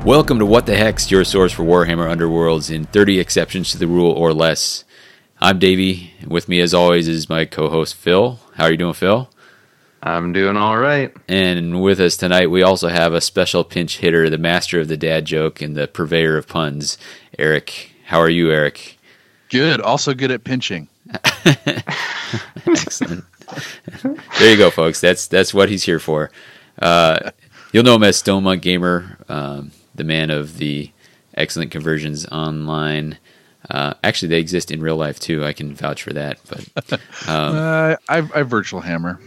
Welcome to What the Heck's, your source for Warhammer Underworlds in 30 exceptions to the rule or less. I'm Davey, and with me as always is my co-host Phil. How are you doing, Phil? I'm doing all right. And with us tonight we also have a special pinch hitter, the master of the dad joke and the purveyor of puns, Eric. How are you, Eric? Good. Also good at pinching. Excellent. There you go, folks. That's what he's here for. You'll know him as Stone Monk Gamer, the man of the excellent conversions online. Actually, they exist in real life too. I can vouch for that. But I virtual hammer.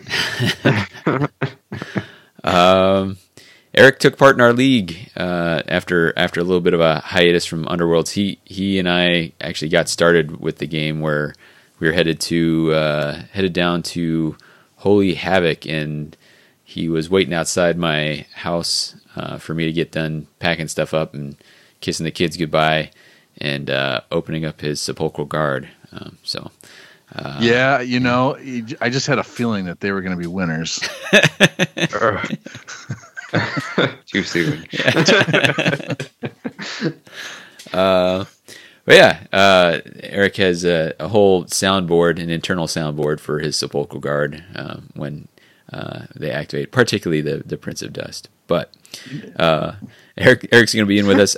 Eric took part in our league after a little bit of a hiatus from Underworlds. He and I actually got started with the game where we were headed down to Holy Havoc, and he was waiting outside my house for me to get done packing stuff up and kissing the kids goodbye and opening up his Sepulchral Guard. Yeah, I just had a feeling that they were going to be winners. Too soon. But yeah, Eric has a whole soundboard, an internal soundboard for his Sepulchral Guard when they activate, particularly the Prince of Dust. But Eric's going to be in with us.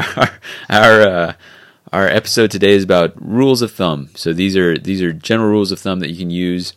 Our episode today is about rules of thumb. So these are general rules of thumb that you can use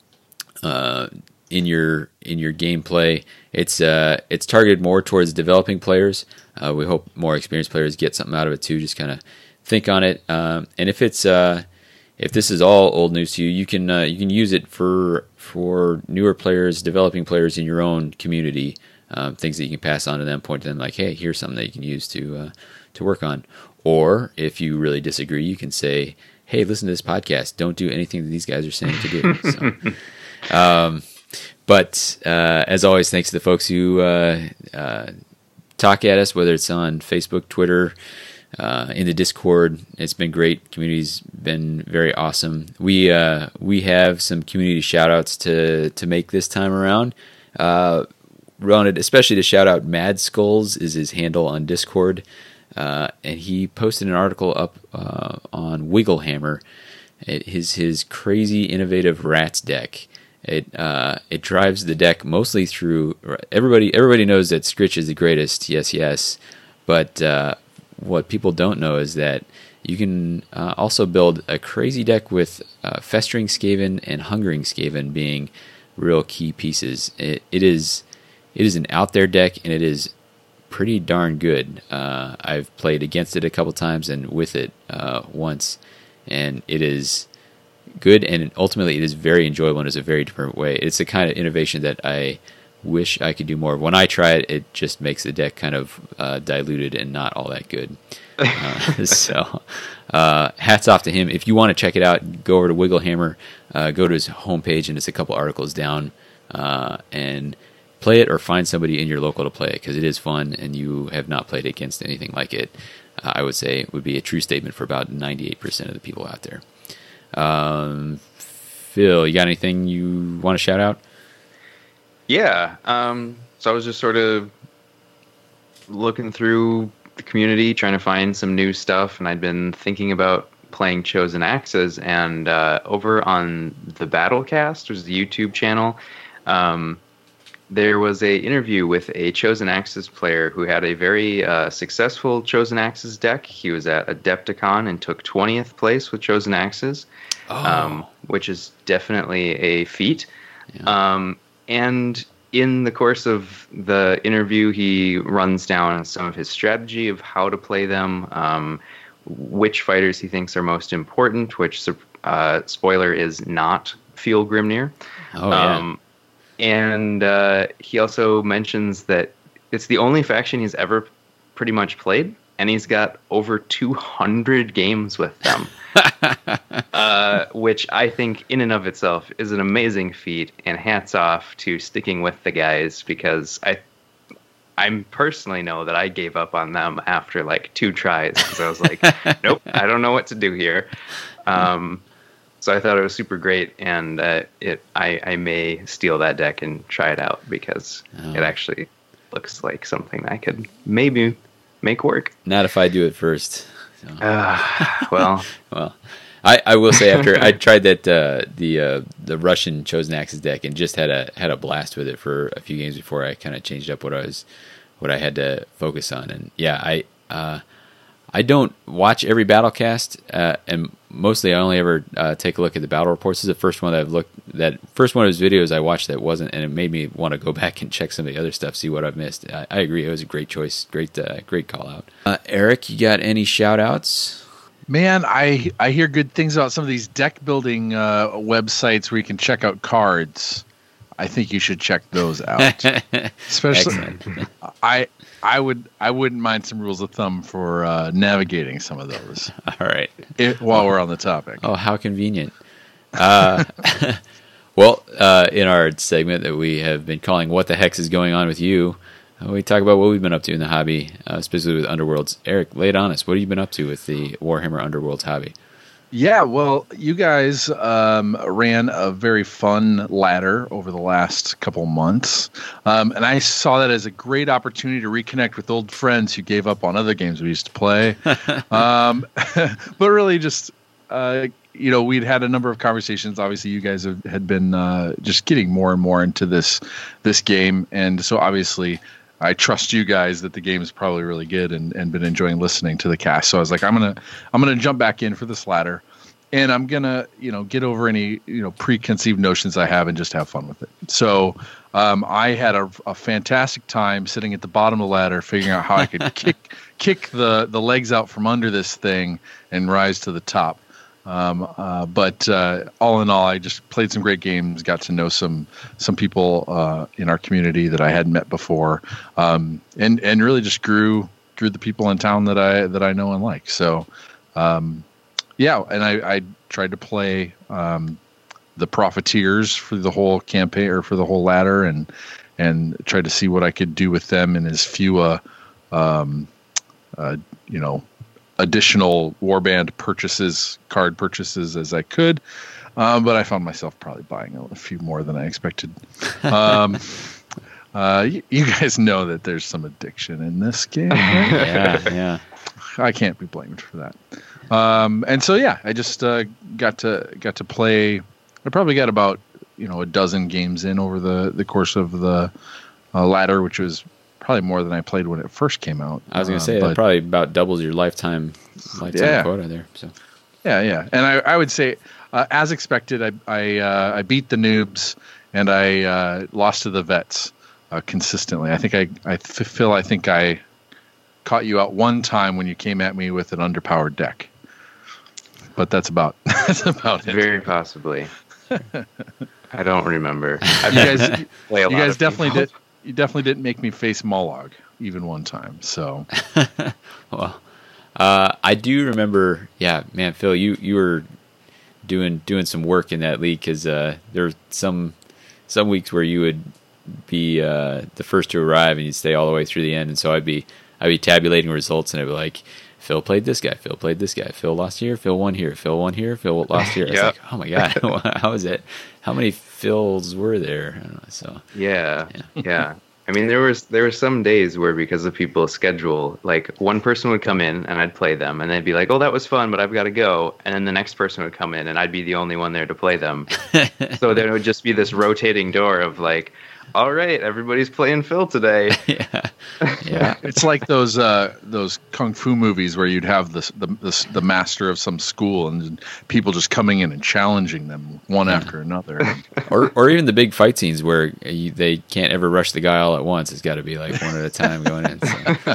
in your gameplay. It's targeted more towards developing players. We hope more experienced players get something out of it too. Just kind of think on it. And if this is all old news to you, you can use it for newer players, developing players in your own community. Things that you can pass on to them, point to them like, hey, here's something that you can use to work on. Or if you really disagree, you can say, hey, listen to this podcast. Don't do anything that these guys are saying to do. So, but as always, thanks to the folks who talk at us, whether it's on Facebook, Twitter, in the Discord. It's been great. Community's been very awesome. We have some community shout outs to make this time around. Wanted especially to shout out Mad Skulls is his handle on Discord. And he posted an article up on Wigglehammer. His crazy innovative rats deck. It drives the deck mostly through everybody knows that Scritch is the greatest, yes, but what people don't know is that you can also build a crazy deck with Festering Skaven and Hungering Skaven being real key pieces. It is an out there deck, and it is pretty darn good. I've played against it a couple times and with it once, and it is good, and ultimately it is very enjoyable and is a very different way. It's the kind of innovation that I wish I could do more of. When I try it, it just makes the deck kind of diluted and not all that good. So hats off to him. If you want to check it out, go over to Wigglehammer, go to his homepage, and it's a couple articles down, and play it or find somebody in your local to play it, because it is fun, and you have not played against anything like it. I would say it would be a true statement for about 98% of the people out there. Phil, you got anything you want to shout out? Yeah. So I was just sort of looking through the community, trying to find some new stuff, and I'd been thinking about playing Chosen Axes, and over on the Battlecast, which is the YouTube channel, there was a interview with a Chosen Axes player who had a very successful Chosen Axes deck. He was at Adepticon and took 20th place with Chosen Axes, which is definitely a feat. Yeah. And in the course of the interview, he runs down some of his strategy of how to play them, which fighters he thinks are most important, which, spoiler, is not Fiel Grimnir. Oh, yeah. And he also mentions that it's the only faction he's ever pretty much played, and he's got over 200 games with them, which I think in and of itself is an amazing feat, and hats off to sticking with the guys, because I personally know that I gave up on them after like 2 tries, because I was like, nope, I don't know what to do here. So I thought it was super great, and I may steal that deck and try it out, because it actually looks like something I could maybe make work. Not if I do it first. So. Well, well, I will say after I tried that the Russian Chosen Axes deck and just had a blast with it for a few games before I kind of changed up what I had to focus on. And yeah, I don't watch every Battlecast, and mostly I only ever take a look at the battle reports. This is the first one that first one of his videos I watched that wasn't, and it made me want to go back and check some of the other stuff, see what I've missed. I agree, it was a great choice, great call out. Eric, you got any shout outs? Man, I hear good things about some of these deck building websites where you can check out cards. I think you should check those out. Especially, I wouldn't mind some rules of thumb for navigating some of those. All right. While we're on the topic. Oh, how convenient. Well, in our segment that we have been calling "What the Hex is Going On with You," we talk about what we've been up to in the hobby, specifically with Underworlds. Eric, lay it on us. What have you been up to with the Warhammer Underworlds hobby? Yeah, well, you guys ran a very fun ladder over the last couple months, and I saw that as a great opportunity to reconnect with old friends who gave up on other games we used to play. But really just, we'd had a number of conversations. Obviously, you guys had been just getting more and more into this game, and so obviously I trust you guys that the game is probably really good and been enjoying listening to the cast. So I was like, I'm gonna jump back in for this ladder, and I'm gonna get over any preconceived notions I have and just have fun with it. So I had a fantastic time sitting at the bottom of the ladder, figuring out how I could kick the legs out from under this thing and rise to the top. But all in all, I just played some great games, got to know some people in our community that I hadn't met before, and really just grew the people in town that I know and like. So yeah, and I tried to play the Profiteers for the whole campaign or for the whole ladder, and tried to see what I could do with them in as few additional warband card purchases as I could, but I found myself probably buying a few more than I expected. You guys know that there's some addiction in this game, right? Yeah. I can't be blamed for that. And so yeah, I just got to play. I probably got about a dozen games in over the course of the ladder, which was probably more than I played when it first came out. I was going to say that probably about doubles your lifetime quota there. So yeah, and I would say, as expected, I beat the noobs and I lost to the vets consistently. I think I think I caught you out one time when you came at me with an underpowered deck, but that's about it. Very possibly. I don't remember. You guys definitely did. You definitely didn't make me face Mollog even one time. So, well, I do remember. Yeah, man, Phil, you were doing some work in that league because there were some weeks where you would be the first to arrive and you'd stay all the way through the end, and so I'd be tabulating results and I'd be like, Phil played this guy, Phil played this guy, Phil lost here, Phil won here, Phil won here, Phil lost here. It's like, oh my god, how is it? How many Phils were there? I don't know, so yeah. I mean, there were some days where, because of people's schedule, like one person would come in and I'd play them, and they'd be like, "Oh, that was fun, but I've got to go." And then the next person would come in, and I'd be the only one there to play them. So there would just be this rotating door of like, "All right, everybody's playing Phil today." Yeah. It's like those kung fu movies where you'd have the master of some school and people just coming in and challenging them one after another. or even the big fight scenes where they can't ever rush the guy all at once. It's got to be like one at a time going in.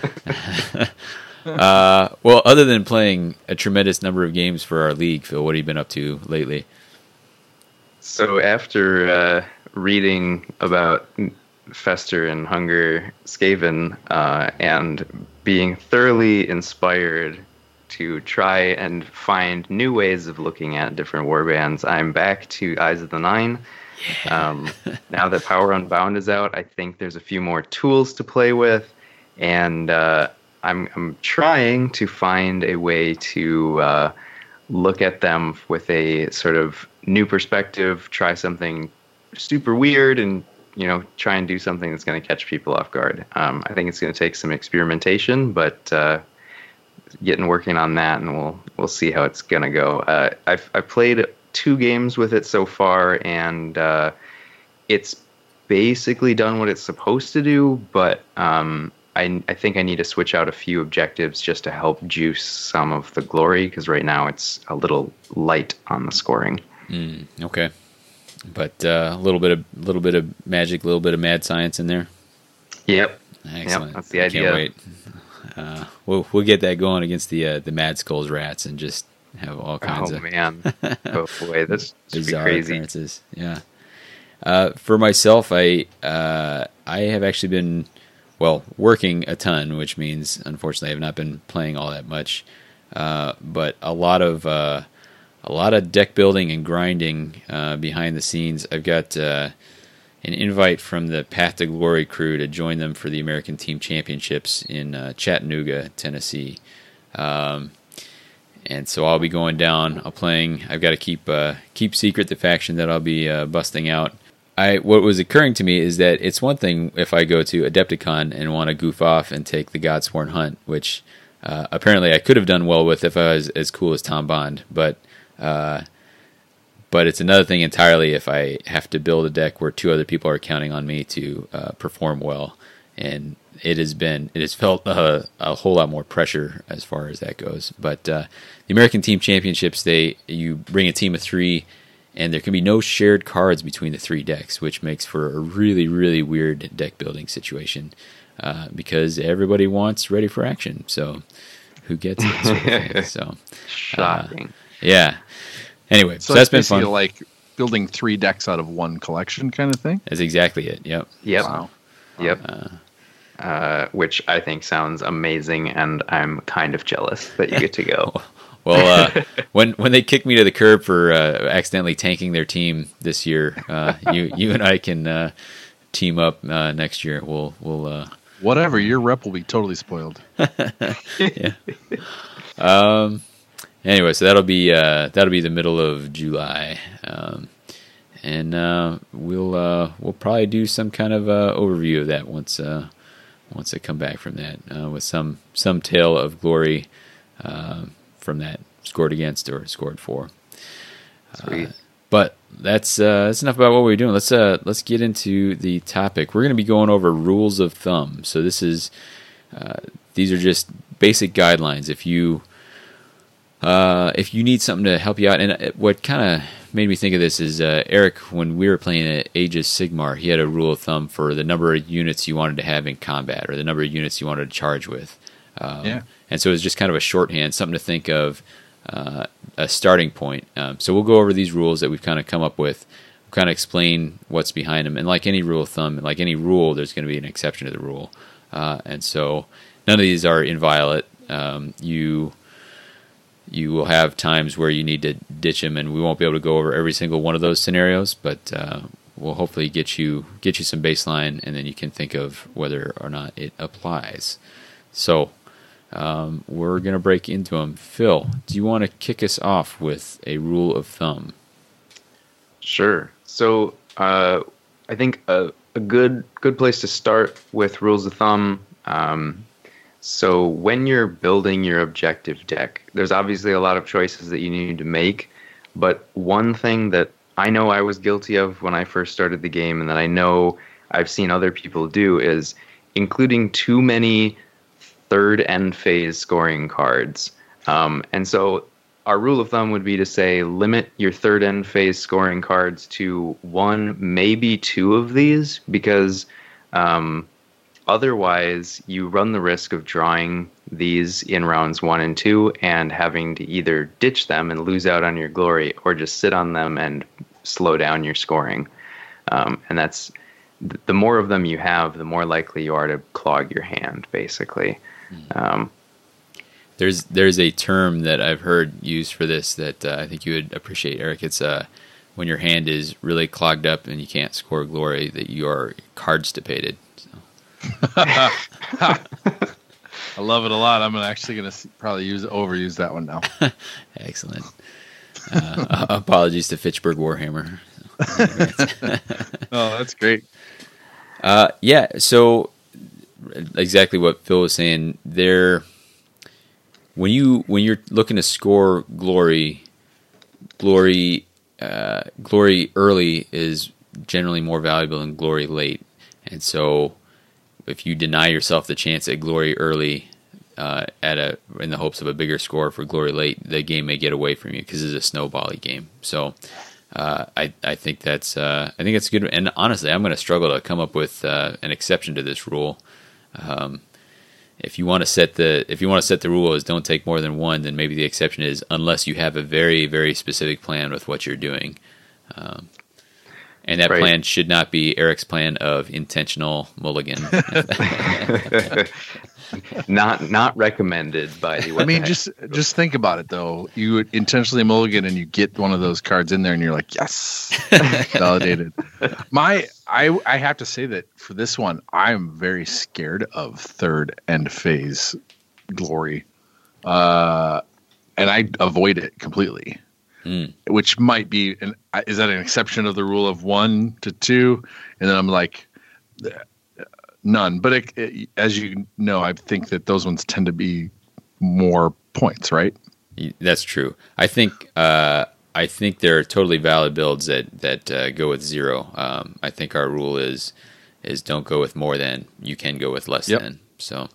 So. Well, other than playing a tremendous number of games for our league, Phil, what have you been up to lately? So after reading about Fester and Hunger Skaven and being thoroughly inspired to try and find new ways of looking at different warbands, I'm back to Eyes of the Nine. Yeah. Now that Power Unbound is out, I think there's a few more tools to play with, and I'm trying to find a way to look at them with a sort of new perspective, try something super weird and try and do something that's going to catch people off guard. I think it's going to take some experimentation, but getting working on that, and we'll see how it's going to go. I've played 2 games with it so far, and it's basically done what it's supposed to do, but I think I need to switch out a few objectives just to help juice some of the glory, because right now it's a little light on the scoring. Okay, but a little bit of magic, a little bit of mad science in there. Yep. Excellent. Yep, that's the idea. Can't wait. We'll get that going against the Mad Skulls rats and just have all kinds of man. Oh boy, this should be bizarre crazy. occurrences. Yeah. For myself, I have actually been working a ton, which means unfortunately I have not been playing all that much. But a lot of deck building and grinding behind the scenes. I've got an invite from the Path to Glory crew to join them for the American Team Championships in Chattanooga, Tennessee. And so I'll be going down. I've got to keep secret the faction that I'll be busting out. What was occurring to me is that it's one thing if I go to Adepticon and want to goof off and take the Godsworn Hunt, which apparently I could have done well with if I was as cool as Tom Bond, but it's another thing entirely if I have to build a deck where 2 other people are counting on me to perform well, and it has felt a whole lot more pressure as far as that goes. But the American Team Championships, you bring a team of 3, and there can be no shared cards between the 3 decks, which makes for a really, really weird deck building situation because everybody wants ready for action. So who gets it? Sort of thing. So shocking. Yeah. Anyway, so that's been fun. Like building 3 decks out of one collection kind of thing. That's exactly it. Yep. Wow. Yep. Which I think sounds amazing, and I'm kind of jealous that you get to go. Well, when they kick me to the curb for accidentally tanking their team this year, you and I can team up next year. We'll whatever, your rep will be totally spoiled. Yeah. Anyway, so that'll be the middle of July, and we'll probably do some kind of overview of that once I come back from that with some tale of glory from that scored against or scored for. Sweet. But that's enough about what we're doing. Let's get into the topic. We're going to be going over rules of thumb. So these are just basic guidelines. If you need something to help you out, and what kind of made me think of this is Eric, when we were playing at Aegis Sigmar, he had a rule of thumb for the number of units you wanted to have in combat or the number of units you wanted to charge with. And so it was just kind of a shorthand, something to think of, a starting point. So we'll go over these rules that we've kind of come up with, we'll kind of explain what's behind them. And like any rule of thumb, like any rule, there's going to be an exception to the rule. And so none of these are inviolate. You will have times where you need to ditch them, and we won't be able to go over every single one of those scenarios, but we'll hopefully get you some baseline, and then you can think of whether or not it applies. So we're going to break into them. Phil, do you want to kick us off with a rule of thumb? Sure. So I think a good place to start with rules of thumb. So when you're building your objective deck, there's obviously a lot of choices that you need to make. But one thing that I know I was guilty of when I first started the game, and that I know I've seen other people do, is including too many third end phase scoring cards. And so our rule of thumb would be to say limit your third end phase scoring cards to 1, maybe 2 of these, because otherwise you run the risk of drawing these in rounds 1 and 2 and having to either ditch them and lose out on your glory, or just sit on them and slow down your scoring. And that's, the more of them you have, the more likely you are to clog your hand, basically. There's a term that I've heard used for this that I think you would appreciate, Eric. It's when your hand is really clogged up and you can't score glory, that you are card-stipated. So. I love it a lot. I'm actually going to probably overuse that one now. Excellent. Apologies to Fitchburg Warhammer. Oh, that's great. Yeah. So exactly what Phil was saying there. When you're looking to score glory early is generally more valuable than glory late, and so if you deny yourself the chance at glory early, in the hopes of a bigger score for glory late, the game may get away from you because it's a snowbally game. So I think that's good. And honestly, I'm going to struggle to come up with an exception to this rule. If you want to set the rule as don't take more than one, then maybe the exception is unless you have a very, very specific plan with what you're doing. And that plan should not be Eric's plan of intentional mulligan. Not recommended by the. I mean, just think about it though. You intentionally mulligan and you get one of those cards in there, and you're like, yes, validated. I have to say that for this one, I'm very scared of third end phase glory, and I avoid it completely. Which might be is that an exception of the rule of 1 to 2? And then I'm like, none. But as you know, I think that those ones tend to be more points, right? That's true. I think there are totally valid builds that go with 0. I think our rule is don't go with more than. You can go with less than. So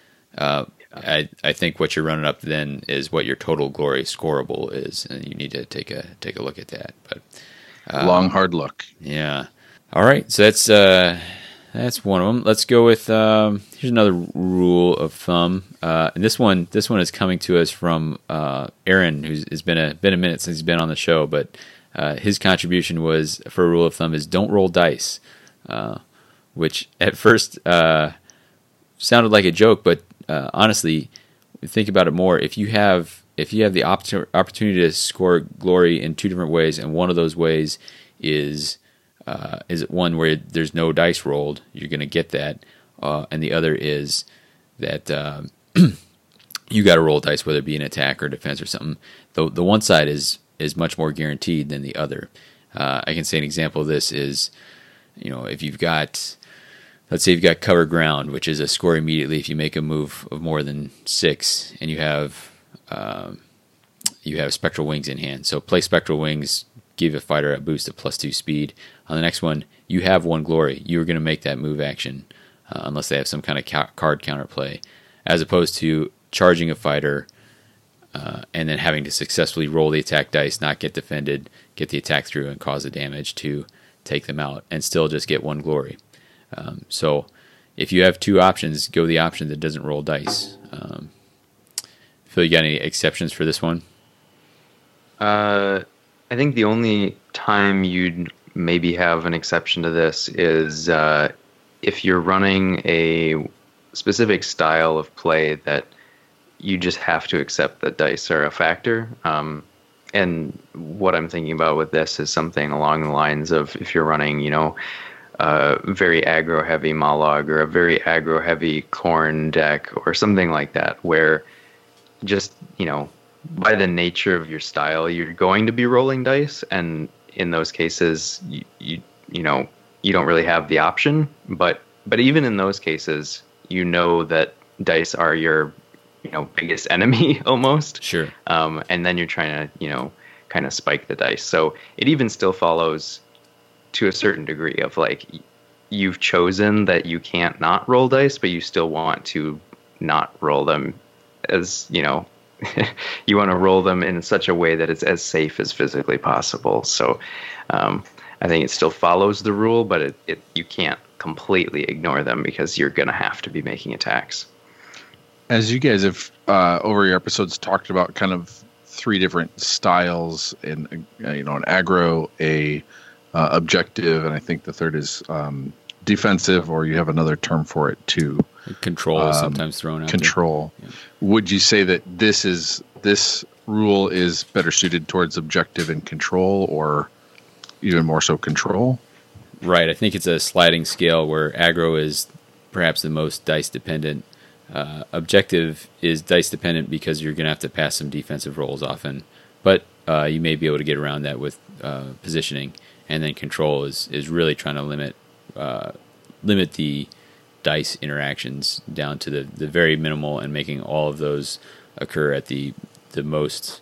I think what you're running up then is what your total glory scorable is, and you need to take a look at that. But long hard look. Yeah. All right. So that's one of them. Let's go with here's another rule of thumb. And this one is coming to us from Aaron, who's been a minute since he's been on the show, but his contribution was for a rule of thumb is don't roll dice, which at first sounded like a joke, but honestly, think about it more. If you have the opportunity to score glory in 2 different ways, and one of those ways is one where there's no dice rolled, you're going to get that, and the other is that you got to roll dice, whether it be an attack or defense or something. The one side is much more guaranteed than the other. I can say an example of this is, if you've got. Let's say you've got cover ground, which is a score immediately if you make a move of more than 6, and you have spectral wings in hand. So play spectral wings, give a fighter a boost of +2 speed. On the next one, you have 1 glory. You're going to make that move action unless they have some kind of card counterplay, as opposed to charging a fighter and then having to successfully roll the attack dice, not get defended, get the attack through, and cause the damage to take them out, and still just get 1 glory. So if you have 2 options, go the option that doesn't roll dice. Phil, you got any exceptions for this one? I think the only time you'd maybe have an exception to this is if you're running a specific style of play that you just have to accept that dice are a factor. And what I'm thinking about with this is something along the lines of if you're running, very aggro-heavy Mollog or a very aggro-heavy Khorne deck or something like that, where just, by the nature of your style, you're going to be rolling dice, and in those cases, you don't really have the option. But even in those cases, that dice are your, biggest enemy almost. Sure. And then you're trying to, kind of spike the dice. So it even still follows to a certain degree of like you've chosen that you can't not roll dice, but you still want to not roll them as, you want to roll them in such a way that it's as safe as physically possible. So I think it still follows the rule, but you can't completely ignore them because you're going to have to be making attacks. As you guys have over your episodes talked about kind of 3 different styles in, an aggro, a objective, and I think the third is defensive, or you have another term for it too. Control is sometimes thrown out. Control. Yeah. Would you say that this rule is better suited towards objective and control, or even more so control? Right. I think it's a sliding scale where aggro is perhaps the most dice dependent. Objective is dice dependent because you're going to have to pass some defensive rolls often, but you may be able to get around that with positioning. And then control is really trying to limit limit the dice interactions down to the very minimal and making all of those occur at the most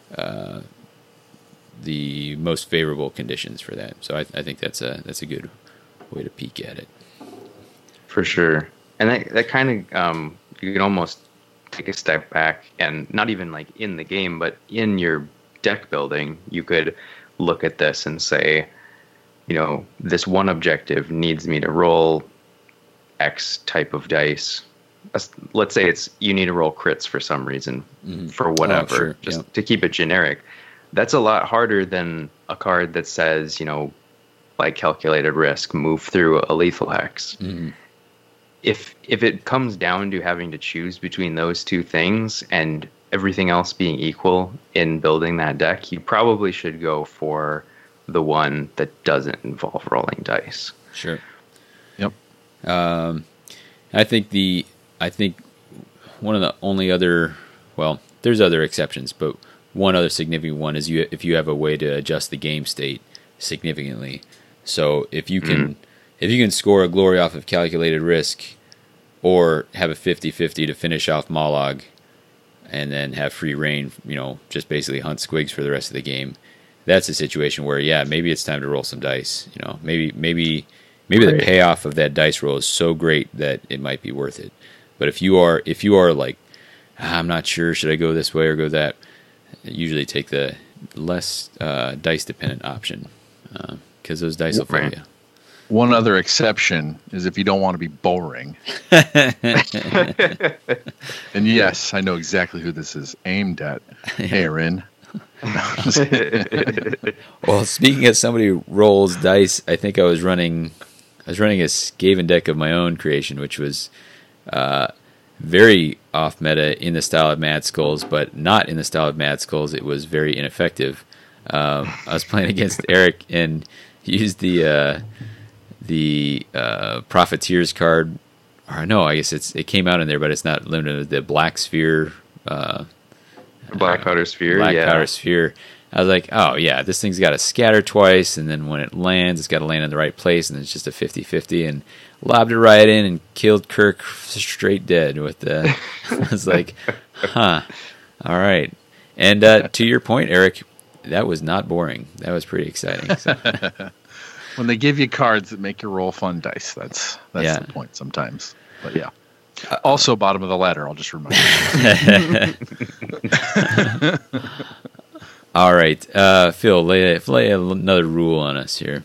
favorable conditions for that. So I think that's a good way to peek at it. For sure. And that kind of, you can almost take a step back and not even like in the game, but in your deck building, you could look at this and say, this one objective needs me to roll X type of dice. Let's say you need to roll crits for some reason, for whatever, to keep it generic. That's a lot harder than a card that says, like calculated risk, move through a lethal hex. Mm-hmm. If it comes down to having to choose between those two things and everything else being equal in building that deck, you probably should go for the one that doesn't involve rolling dice. Sure. Yep. I think one of the only other, well, there's other exceptions, but one other significant one is if you have a way to adjust the game state significantly. So if you can score a glory off of calculated risk, or have a 50-50 to finish off Mollog, and then have free reign, just basically hunt squigs for the rest of the game, that's a situation where, maybe it's time to roll some dice. Maybe the payoff of that dice roll is so great that it might be worth it. But if you are like, I'm not sure, should I go this way or go that, usually take the less dice dependent option, because those dice will fool you. One other exception is if you don't want to be boring. And yes, I know exactly who this is aimed at. Aaron. Well, speaking of somebody who rolls dice, I think I was running a Skaven deck of my own creation, which was very off meta in the style of Mad Skulls, but not in the style of Mad Skulls. It was very ineffective. I was playing against Eric and he used the Profiteers card. Or no, I guess it came out in there, but it's not limited. The Black Sphere. Black Powder Sphere. Black Powder Sphere. I was like, oh yeah, this thing's got to scatter twice, and then when it lands, it's got to land in the right place, and it's just a 50-50, and lobbed it right in and killed Kirk straight dead with the. I was like, huh, all right. And to your point, Eric, that was not boring. That was pretty exciting. So. When they give you cards that make you roll fun dice, that's the point sometimes. But yeah. Also, bottom of the ladder, I'll just remind you. All right. Phil, lay another rule on us here.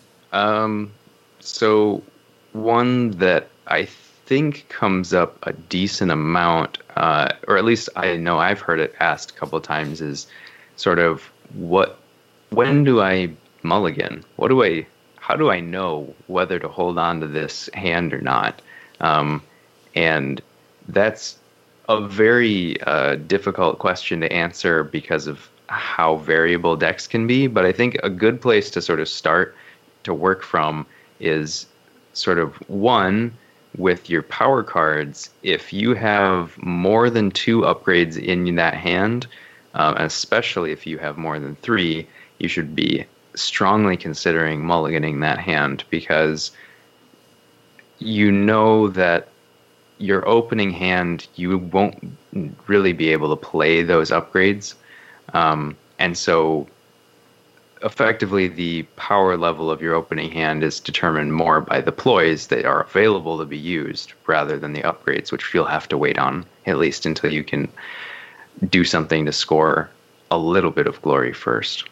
So one that I think comes up a decent amount, or at least I know I've heard it asked a couple of times, is sort of when do I mulligan? How do I know whether to hold on to this hand or not? And that's a very difficult question to answer because of how variable decks can be. But I think a good place to sort of start to work from is sort of one, with your power cards. If you have more than 2 upgrades in that hand, especially if you have more than 3, you should be strongly considering mulliganing that hand, because you know that your opening hand, you won't really be able to play those upgrades. And so effectively the power level of your opening hand is determined more by the ploys that are available to be used rather than the upgrades, which you'll have to wait on at least until you can do something to score a little bit of glory first.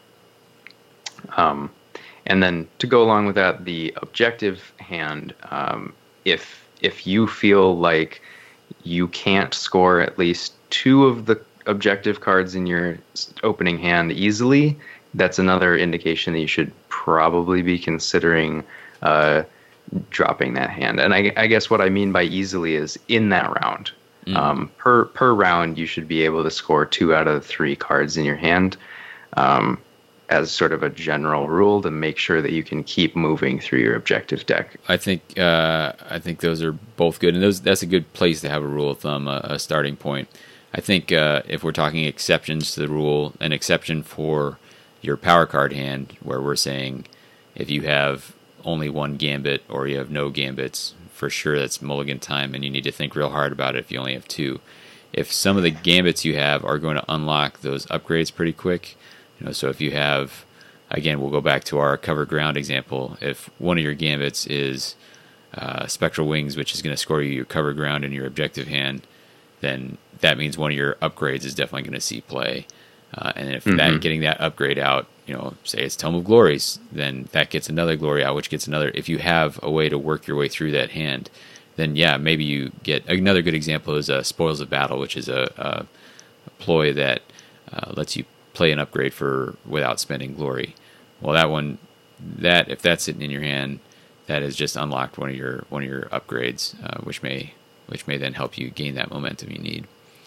And then to go along with that, the objective hand, if you feel like you can't score at least 2 of the objective cards in your opening hand easily, that's another indication that you should probably be considering dropping that hand. And I guess what I mean by easily is in that round. Per round, you should be able to score 2 out of 3 cards in your hand, as sort of a general rule to make sure that you can keep moving through your objective deck. I think those are both good, and that's a good place to have a rule of thumb, a starting point. I think if we're talking exceptions to the rule, an exception for your power card hand, where we're saying if you have only 1 gambit or you have no gambits for sure that's mulligan time, and you need to think real hard about it if you only have 2. If some of the gambits you have are going to unlock those upgrades pretty quick, so if you have, again, we'll go back to our cover ground example. If one of your gambits is Spectral Wings, which is going to score you your cover ground in your objective hand, then that means one of your upgrades is definitely going to see play. And if getting that upgrade out, say it's Tome of Glories, then that gets another glory out, which gets another. If you have a way to work your way through that hand, then maybe you get another good example is Spoils of Battle, which is a ploy that lets you play an upgrade without spending glory. Well, if that's sitting in your hand, that has just unlocked one of your upgrades, which may then help you gain that momentum you need.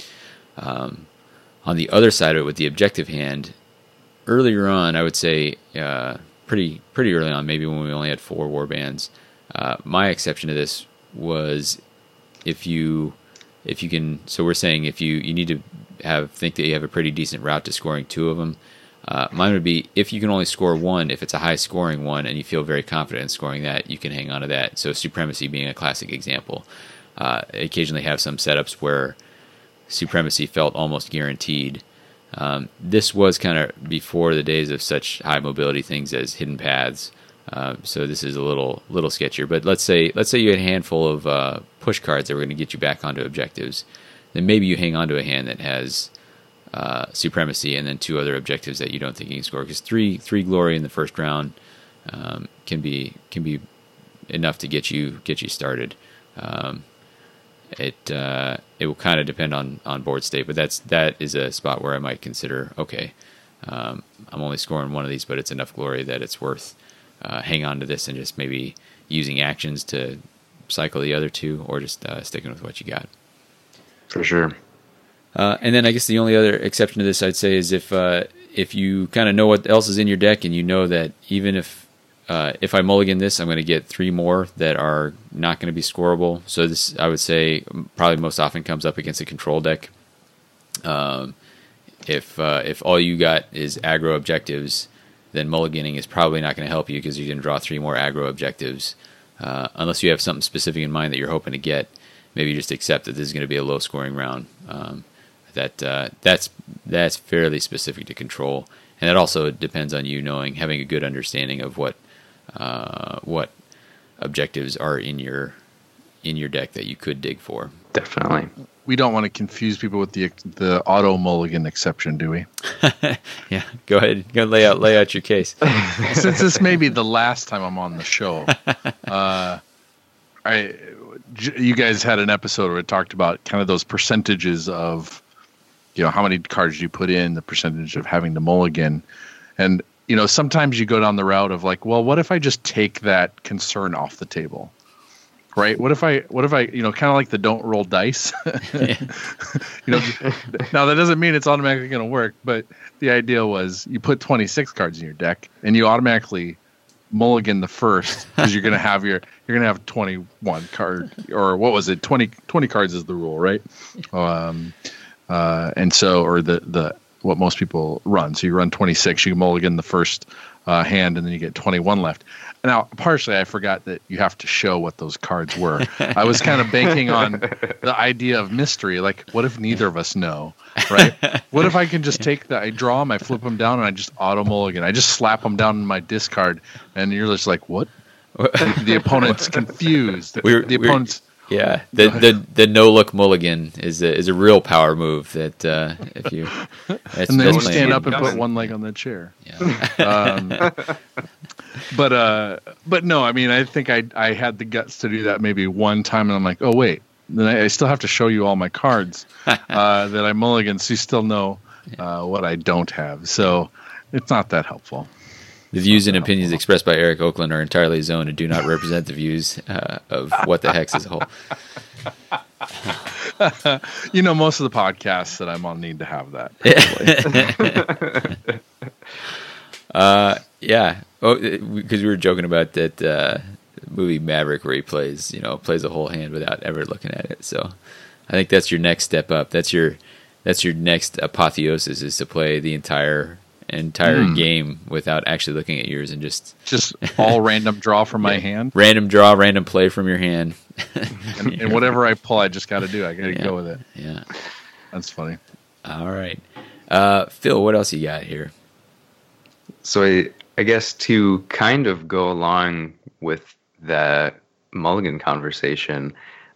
On the other side of it, with the objective hand, earlier on, I would say pretty early on, maybe when we only had 4 warbands, my exception to this was if you can. So we're saying if you need to think that you have a pretty decent route to scoring 2 of them. Mine would be if you can only score 1, if it's a high scoring one and you feel very confident in scoring that, you can hang on to that. So Supremacy being a classic example. Occasionally have some setups where Supremacy felt almost guaranteed. This was kind of before the days of such high mobility things as hidden paths. So this is a little sketchier. But let's say you had a handful of push cards that were going to get you back onto objectives. Then maybe you hang on to a hand that has Supremacy and then 2 other objectives that you don't think you can score. Because three glory in the first round can be enough to get you started. It will kind of depend on board state, but that is a spot where I might consider, okay, I'm only scoring 1 of these, but it's enough glory that it's worth hang on to this and just maybe using actions to cycle the other 2, or just sticking with what you got. For sure. And then I guess the only other exception to this I'd say is if you kind of know what else is in your deck and you know that even if I mulligan this, I'm going to get 3 more that are not going to be scoreable. So this, I would say, probably most often comes up against a control deck. If all you got is aggro objectives, then mulliganing is probably not going to help you because you're going to draw 3 more aggro objectives. Unless you have something specific in mind that you're hoping to get, maybe you just accept that this is going to be a low scoring round. That's fairly specific to control, and it also depends on you having a good understanding of what objectives are in your deck that you could dig for. Definitely. We don't want to confuse people with the auto mulligan exception, do we? Yeah, go ahead. Go lay out your case. Since this may be the last time I'm on the show, you guys had an episode where it talked about kind of those percentages of, how many cards you put in, the percentage of having to mulligan. And, sometimes you go down the route of like, well, what if I just take that concern off the table? Right? What if I, kind of like the don't roll dice. Now that doesn't mean it's automatically going to work, but the idea was you put 26 cards in your deck and you automatically mulligan the first because you're going to have 21 card, or what was it? 20 cards is the rule, right? And so, or the what most people run. So you run 26, you mulligan the first hand, and then you get 21 left. Now, partially, I forgot that you have to show what those cards were. I was kind of banking on the idea of mystery. Like, what if neither of us know, right? What if I can just I draw them, I flip them down, and I just auto mulligan. I just slap them down in my discard, and you're just like, what? The opponent's confused. The opponent's... Yeah, the no look mulligan is a real power move that if you and then you stand up and put one leg on the chair. Yeah. But no, I mean, I think I had the guts to do that maybe one time, and I'm like, oh wait, then I still have to show you all my cards that I mulligan, so you still know what I don't have. So it's not that helpful. The views and opinions expressed by Eric Oakland are entirely his own and do not represent the views of What the Hex as a whole. Most of the podcasts that I'm on need to have that. Yeah. Oh, because we were joking about that movie Maverick where he plays a whole hand without ever looking at it. So I think that's your next step up. That's your next apotheosis, is to play the entire entire game without actually looking at yours and just all random draw from my hand. Random draw, random play from your hand. and whatever I pull, I just got to do. I got to go with it. Yeah. That's funny. All right. Phil, what else you got here? So I guess to kind of go along with the mulligan conversation,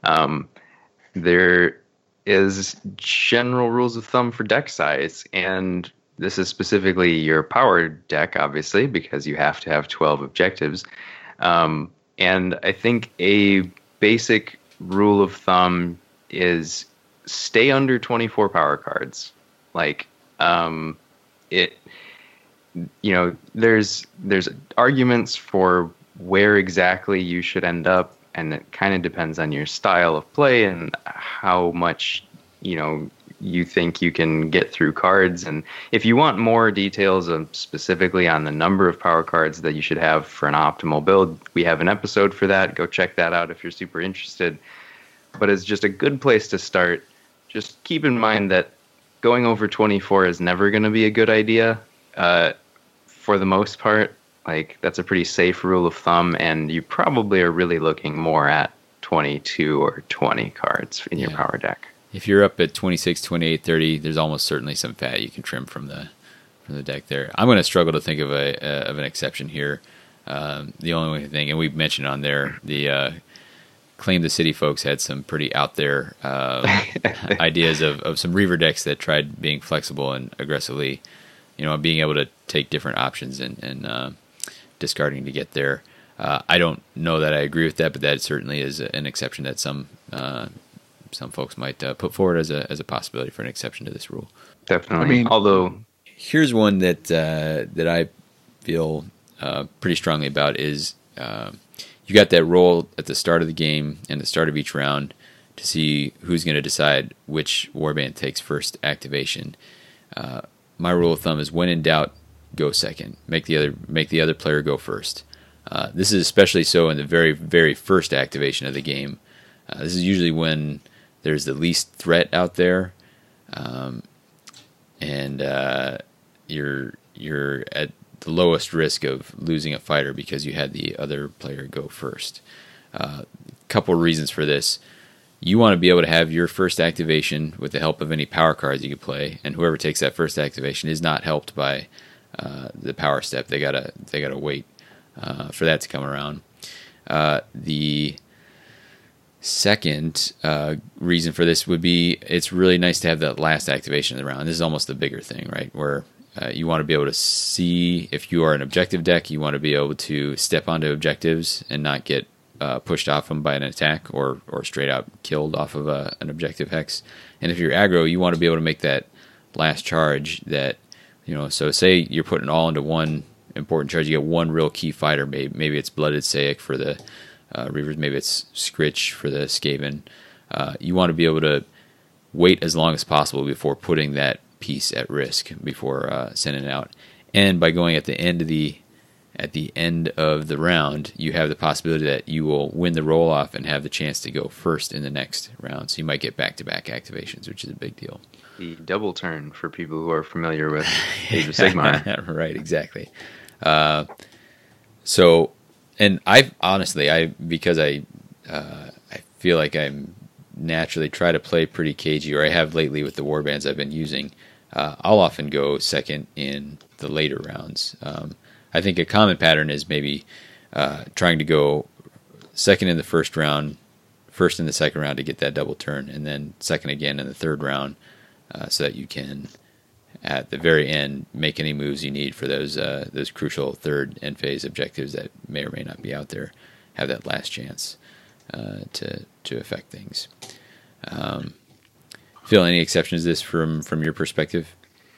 there is general rules of thumb for deck size, and this is specifically your power deck, obviously, because you have to have 12 objectives. And I think a basic rule of thumb is stay under 24 power cards. Like, there's arguments for where exactly you should end up, and it kind of depends on your style of play and how much, you think you can get through cards. And if you want more details specifically on the number of power cards that you should have for an optimal build, we have an episode for that. Go check that out if you're super interested. But it's just a good place to start. Just keep in mind that going over 24 is never going to be a good idea. For the most part, like, that's a pretty safe rule of thumb, and you probably are really looking more at 22 or 20 cards in your power deck. If you're up at 26, 28, 30, there's almost certainly some fat you can trim from the deck there. I'm going to struggle to think of an exception here. The only thing, and we've mentioned on there, the Claim the City folks had some pretty out there ideas of some Reaver decks that tried being flexible and aggressively, being able to take different options and discarding to get there. I don't know that I agree with that, but that certainly is an exception that some folks might put forward as a possibility for an exception to this rule. Definitely. Although here's one that I feel pretty strongly about is you got that roll at the start of the game and the start of each round to see who's going to decide which warband takes first activation. My rule of thumb is, when in doubt, go second. Make the other player go first. This is especially so in the very, very first activation of the game. This is usually when there's the least threat out there, and you're at the lowest risk of losing a fighter because you had the other player go first. Couple reasons for this. You want to be able to have your first activation with the help of any power cards you can play, and whoever takes that first activation is not helped by the power step. They gotta wait for that to come around. The second reason for this would be, it's really nice to have that last activation of the round. This is almost the bigger thing, right? Where you want to be able to see if you are an objective deck. You want to be able to step onto objectives and not get pushed off them by an attack or straight out killed off of an objective hex. And if you're aggro, you want to be able to make that last charge that, so say you're putting it all into one important charge. You get one real key fighter. Maybe it's Blooded Sayic for the Reavers. Maybe it's Scritch for the Skaven. You want to be able to wait as long as possible before putting that piece at risk before sending it out. And by going at the end of the round, you have the possibility that you will win the roll off and have the chance to go first in the next round. So you might get back-to-back activations, which is a big deal. The double turn for people who are familiar with Age of Sigmar. Right, exactly. So, and I've honestly, because I feel like I'm naturally try to play pretty cagey, or I have lately with the warbands I've been using. I'll often go second in the later rounds. I think a common pattern is maybe trying to go second in the first round, first in the second round to get that double turn, and then second again in the third round, so that you can, at the very end, make any moves you need for those crucial third end phase objectives that may or may not be out there. Have that last chance to affect things. Phil, any exceptions to this from your perspective?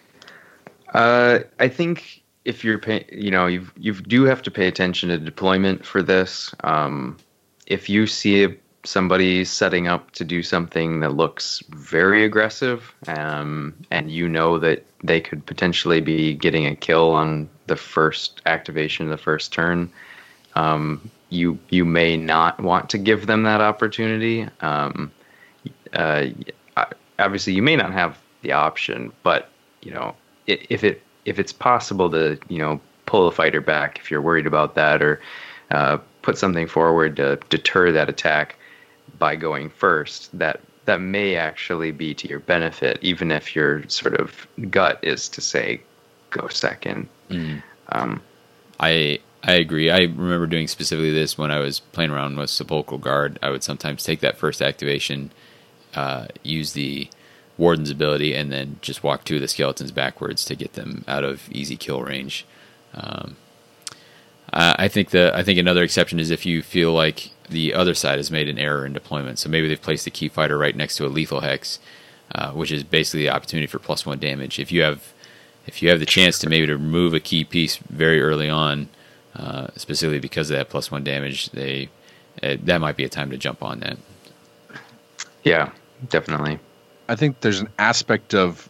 I think if you're you do have to pay attention to deployment for this. If you see somebody setting up to do something that looks very aggressive, and you know that they could potentially be getting a kill on the first activation of the first turn, you may not want to give them that opportunity. Obviously, you may not have the option, but if if it's possible to, pull a fighter back if you're worried about that, or put something forward to deter that attack by going first, that may actually be to your benefit, even if your sort of gut is to say go second. I agree. I remember doing specifically this when I was playing around with Sepulchral Guard. I would sometimes take that first activation, use the Warden's ability, and then just walk 2 of the skeletons backwards to get them out of easy kill range. I think another exception is if you feel like the other side has made an error in deployment. So maybe they've placed the key fighter right next to a lethal hex, which is basically the opportunity for +1 damage. If you have the chance to maybe to remove a key piece very early on, specifically because of that +1 damage, that might be a time to jump on that. Yeah, definitely. I think there's an aspect of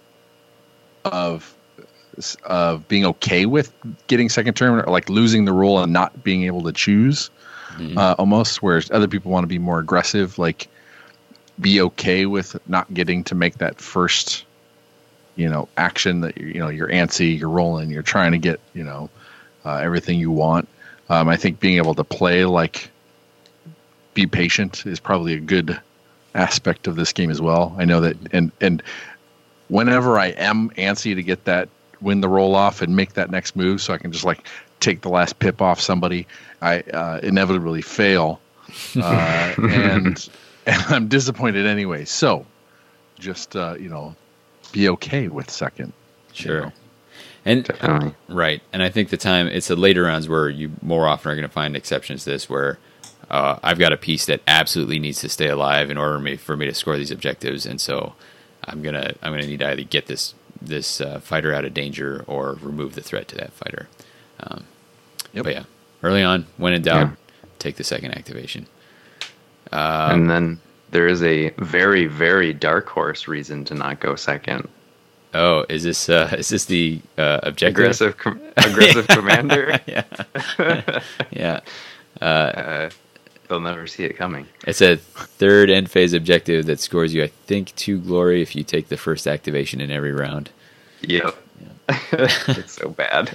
being okay with getting second turn, or like losing the roll and not being able to choose, almost. Whereas other people want to be more aggressive, like be okay with not getting to make that first, action that you're antsy, you're rolling, you're trying to get everything you want. I think being able to play like be patient is probably a good aspect of this game as well. I know that, and whenever I am antsy to get that, win the roll off and make that next move, so I can just like take the last pip off somebody, I inevitably fail, and I'm disappointed anyway. So just be okay with second. Sure. And definitely. Right. And I think it's the later rounds where you more often are going to find exceptions to this, where I've got a piece that absolutely needs to stay alive in order for me to score these objectives, and so I'm gonna need to either get this fighter out of danger or remove the threat to that fighter. But yeah, early on, when in doubt, take the second activation. And then there is a very, very dark horse reason to not go second. Oh, is this the objective? Aggressive commander? Yeah. They'll never see it coming. It's a third end phase objective that scores you, I think, 2 glory if you take the first activation in every round. Yep. It's so bad.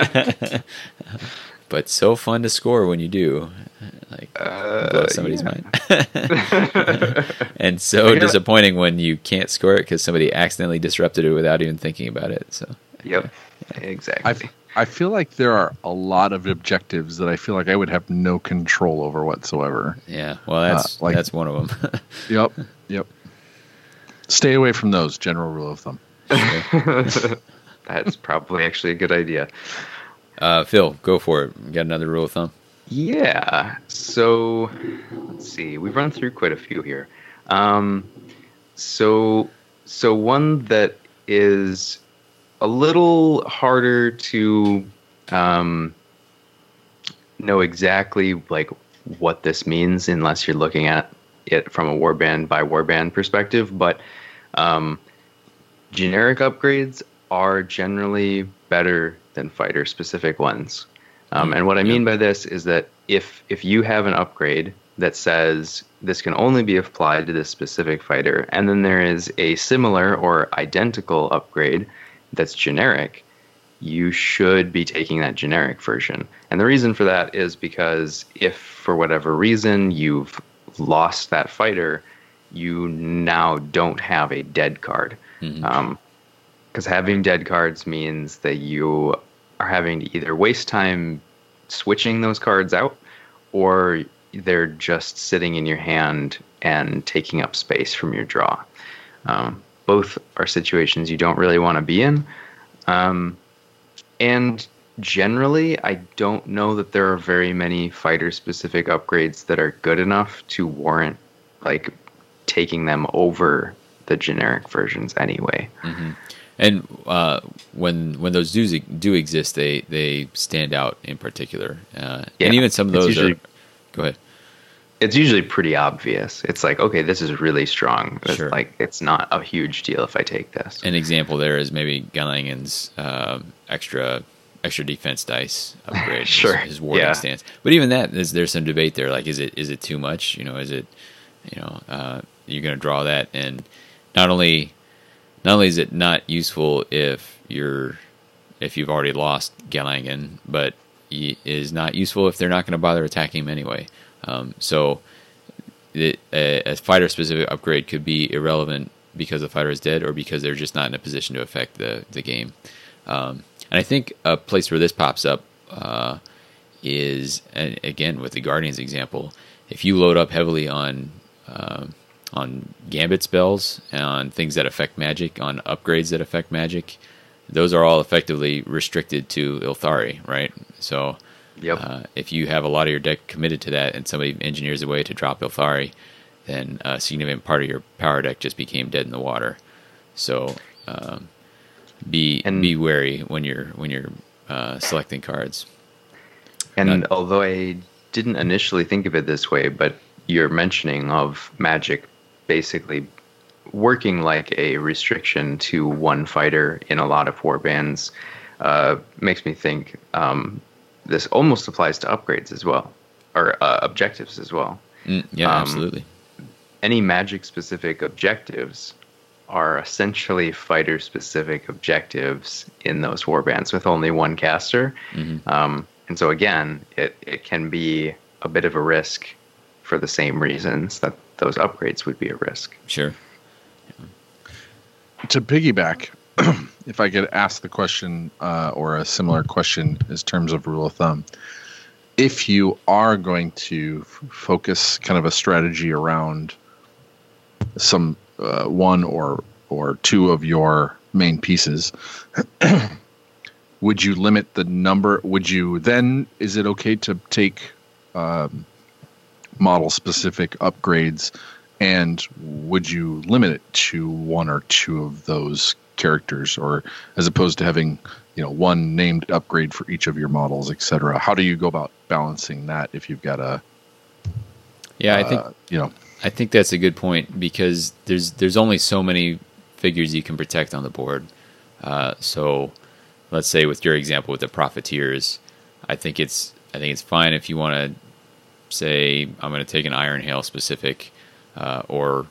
But so fun to score when you do. Like, blow somebody's mind. And so disappointing when you can't score it because somebody accidentally disrupted it without even thinking about it. So. Yep. Exactly. I feel like there are a lot of objectives that I feel like I would have no control over whatsoever. Yeah, well, that's one of them. Yep. Stay away from those. General rule of thumb. That's probably actually a good idea. Phil, go for it. You got another rule of thumb? Yeah. So let's see. We've run through quite a few here. So one that is a little harder to know exactly like what this means unless you're looking at it from a warband by warband perspective, but generic upgrades are generally better than fighter specific ones. And what I mean by this is that if you have an upgrade that says this can only be applied to this specific fighter, and then there is a similar or identical upgrade that's generic, you should be taking that generic version. And the reason for that is because if for whatever reason you've lost that fighter, you now don't have a dead card. Because having dead cards means that you are having to either waste time switching those cards out, or they're just sitting in your hand and taking up space from your draw. Both are situations you don't really want to be in. And generally, I don't know that there are very many fighter-specific upgrades that are good enough to warrant like taking them over the generic versions anyway. And when those do exist, they stand out in particular. And even some of those are... Go ahead. It's usually pretty obvious. It's like, okay, this is really strong. It's Sure. like, it's not a huge deal if I take this. An example there is maybe Gunlangan's extra defense dice upgrade. Sure. His warding stance. But even that, there's some debate there. Like, is it too much? Is it, you're going to draw that, and not only is it not useful if you're if you've already lost Galangan, but he is not useful if they're not going to bother attacking him anyway. So a fighter-specific upgrade could be irrelevant because the fighter is dead or because they're just not in a position to affect the game. And I think a place where this pops up is, and again, with the Guardians example, if you load up heavily on Gambit spells, on things that affect magic, on upgrades that affect magic, those are all effectively restricted to Ilthari, right? So if you have a lot of your deck committed to that and somebody engineers a way to drop Ilthari, then a significant part of your power deck just became dead in the water. So be wary when you're selecting cards. And although I didn't initially think of it this way, but your mentioning of magic basically working like a restriction to one fighter in a lot of warbands makes me think this almost applies to upgrades as well, or objectives as well. Absolutely. Any magic-specific objectives are essentially fighter-specific objectives in those warbands with only one caster. And so again, it can be a bit of a risk for the same reasons that those upgrades would be a risk. Sure. To piggyback, if I could ask the question or a similar question in terms of rule of thumb, if you are going to focus kind of a strategy around some one or two of your main pieces, would you limit the number? Would you then, is it okay to take model specific upgrades, and would you limit it to one or two of those characters, or as opposed to having, one named upgrade for each of your models, etc.? How do you go about balancing that if you've got a I think that's a good point, because there's only so many figures you can protect on the board. So let's say with your example with the Profiteers, I think it's fine if you want to say, I'm going to take an Iron Hail specific, or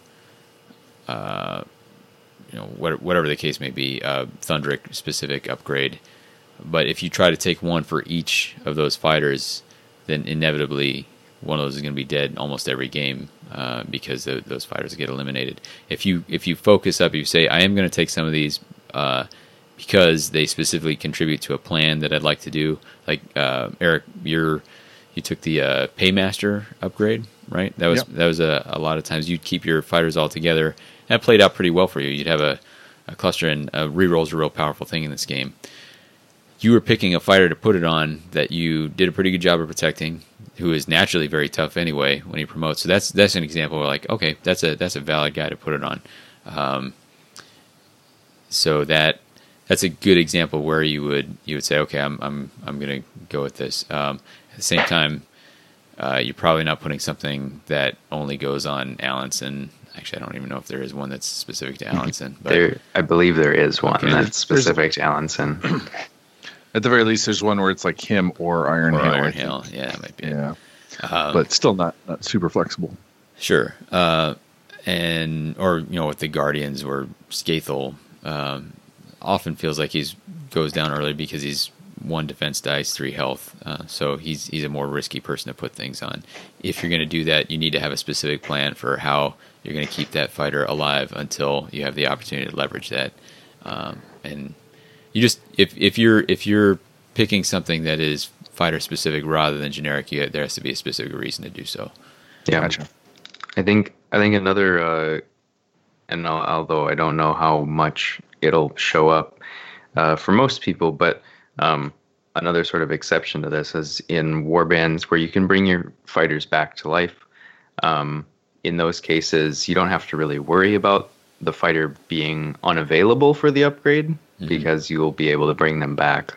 whatever the case may be, Thunderic specific upgrade. But if you try to take one for each of those fighters, then inevitably one of those is going to be dead almost every game, because those fighters get eliminated. If you focus up, you say, I am going to take some of these because they specifically contribute to a plan that I'd like to do. Like Eric, you took the Paymaster upgrade, right? That was a lot of times you'd keep your fighters all together. That played out pretty well for you. You'd have a cluster, and rerolls a real powerful thing in this game. You were picking a fighter to put it on that you did a pretty good job of protecting, who is naturally very tough anyway when he promotes. So that's an example where, like, okay, that's a valid guy to put it on. So that's a good example where you would say, okay, I'm going to go with this. At the same time, you're probably not putting something that only goes on Allenson. Actually, I don't even know if there is one that's specific to Allenson. But I believe there is one that's specific to Allenson. At the very least, there's one where it's like him or Iron Hail. Iron Hail, yeah, that might be it. But still not super flexible. Sure. Or with the Guardians, where Scathel often feels like he goes down early because he's 1 defense dice, 3 health. So he's a more risky person to put things on. If you're going to do that, you need to have a specific plan for how you're going to keep that fighter alive until you have the opportunity to leverage that. And you just if you're picking something that is fighter specific rather than generic, there has to be a specific reason to do so. Yeah, gotcha. I think another, and although I don't know how much it'll show up for most people, but another sort of exception to this is in warbands where you can bring your fighters back to life. In those cases, you don't have to really worry about the fighter being unavailable for the upgrade, because you'll be able to bring them back.